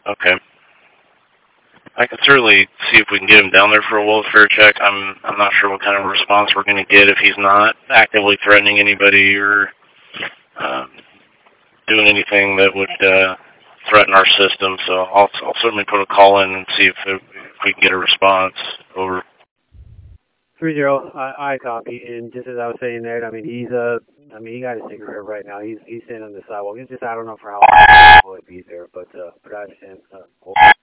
Okay. I can certainly see if we can get him down there for a welfare check. I'm not sure what kind of response we're going to get if he's not actively threatening anybody or um, doing anything that would threaten our system. So I'll certainly put a call in and see if we can get a response. Over. 3-0, I copy. And just as I was saying there, I mean, he got his cigarette right now. He's sitting on the sidewalk. It's just, I don't know for how long he'll be there, but I understand.